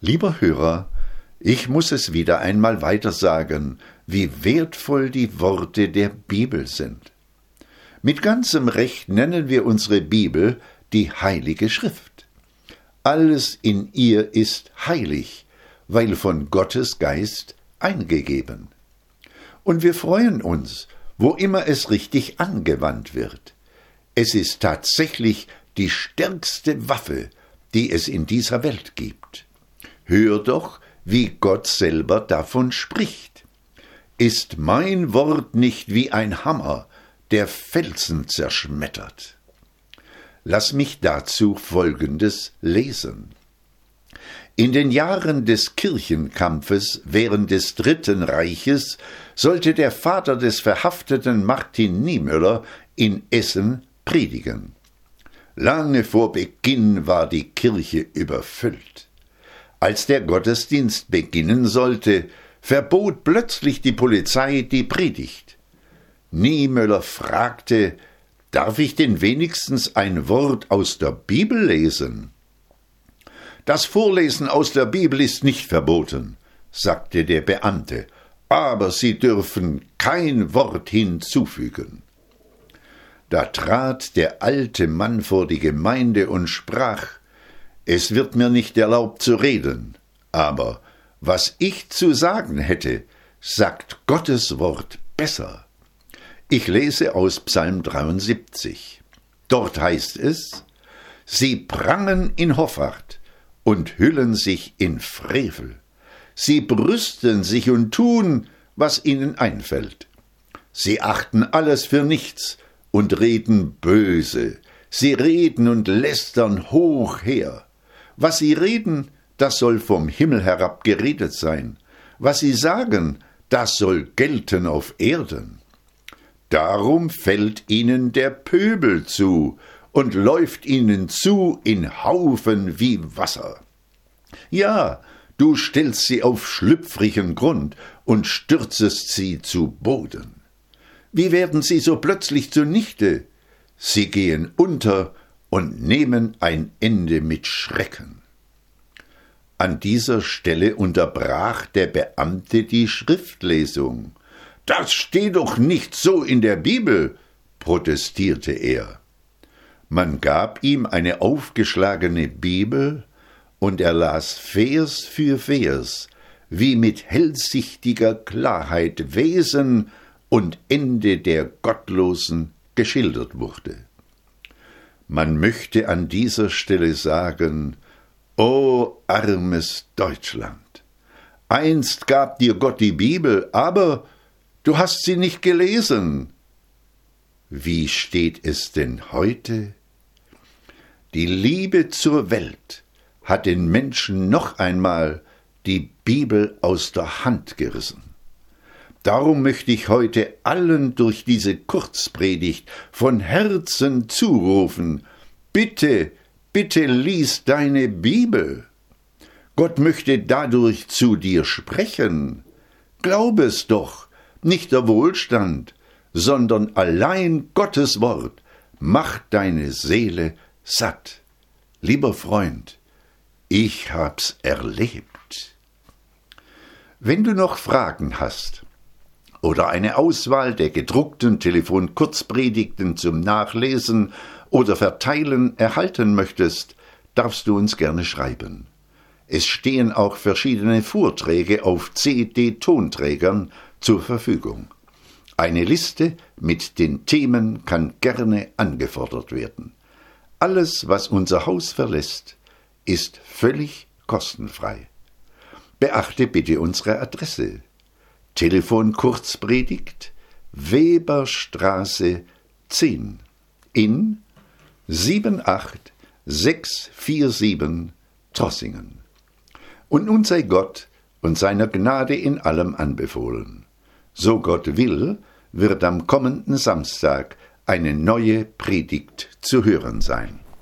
Lieber Hörer, ich muss es wieder einmal weiter sagen, wie wertvoll die Worte der Bibel sind. Mit ganzem Recht nennen wir unsere Bibel die Heilige Schrift. Alles in ihr ist heilig, weil von Gottes Geist eingegeben. Und wir freuen uns, wo immer es richtig angewandt wird. Es ist tatsächlich die stärkste Waffe, die es in dieser Welt gibt. Hör doch, wie Gott selber davon spricht. Ist mein Wort nicht wie ein Hammer, der Felsen zerschmettert? Lass mich dazu Folgendes lesen. In den Jahren des Kirchenkampfes während des Dritten Reiches sollte der Vater des verhafteten Martin Niemöller in Essen predigen. Lange vor Beginn war die Kirche überfüllt. Als der Gottesdienst beginnen sollte, verbot plötzlich die Polizei die Predigt. Niemöller fragte: Darf ich denn wenigstens ein Wort aus der Bibel lesen? Das Vorlesen aus der Bibel ist nicht verboten, sagte der Beamte, aber Sie dürfen kein Wort hinzufügen. Da trat der alte Mann vor die Gemeinde und sprach: Es wird mir nicht erlaubt zu reden, aber was ich zu sagen hätte, sagt Gottes Wort besser. Ich lese aus Psalm 73. Dort heißt es: Sie prangen in Hoffart und hüllen sich in Frevel. Sie brüsten sich und tun, was ihnen einfällt. Sie achten alles für nichts und reden böse. Sie reden und lästern hoch her. Was sie reden, das soll vom Himmel herab geredet sein. Was sie sagen, das soll gelten auf Erden. Darum fällt ihnen der Pöbel zu und läuft ihnen zu in Haufen wie Wasser. Ja, du stellst sie auf schlüpfrigen Grund und stürzest sie zu Boden. Wie werden sie so plötzlich zunichte? Sie gehen unter und nehmen ein Ende mit Schrecken. An dieser Stelle unterbrach der Beamte die Schriftlesung. »Das steht doch nicht so in der Bibel«, protestierte er. Man gab ihm eine aufgeschlagene Bibel, und er las Vers für Vers, wie mit hellsichtiger Klarheit Wesen und Ende der Gottlosen geschildert wurde. Man möchte an dieser Stelle sagen: O armes Deutschland! Einst gab dir Gott die Bibel, aber du hast sie nicht gelesen. Wie steht es denn heute? Die Liebe zur Welt hat den Menschen noch einmal die Bibel aus der Hand gerissen. Darum möchte ich heute allen durch diese Kurzpredigt von Herzen zurufen: Bitte, bitte lies deine Bibel. Gott möchte dadurch zu dir sprechen. Glaub es doch, nicht der Wohlstand, sondern allein Gottes Wort macht deine Seele satt. Lieber Freund, ich hab's erlebt. Wenn du noch Fragen hast oder eine Auswahl der gedruckten Telefon-Kurzpredigten zum Nachlesen oder Verteilen erhalten möchtest, darfst du uns gerne schreiben. Es stehen auch verschiedene Vorträge auf CD-Tonträgern zur Verfügung. Eine Liste mit den Themen kann gerne angefordert werden. Alles, was unser Haus verlässt, ist völlig kostenfrei. Beachte bitte unsere Adresse: Telefon Kurzpredigt, Weberstraße 10 in 78647 Trossingen. Und nun sei Gott und seiner Gnade in allem anbefohlen. So Gott will, wird am kommenden Samstag eine neue Predigt zu hören sein.